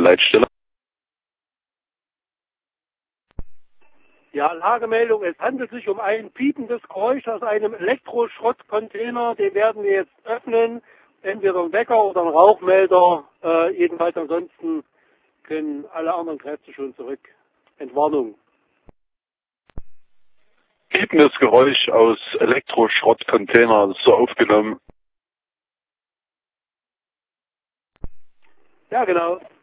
Leitstelle. Ja, Lagemeldung, es handelt sich um ein piependes Geräusch aus einem Elektroschrottcontainer, den werden wir jetzt öffnen, entweder ein Wecker oder ein Rauchmelder, jedenfalls ansonsten können alle anderen Kräfte schon zurück. Entwarnung. Piependes Geräusch aus Elektroschrottcontainer, so aufgenommen. Ja, genau.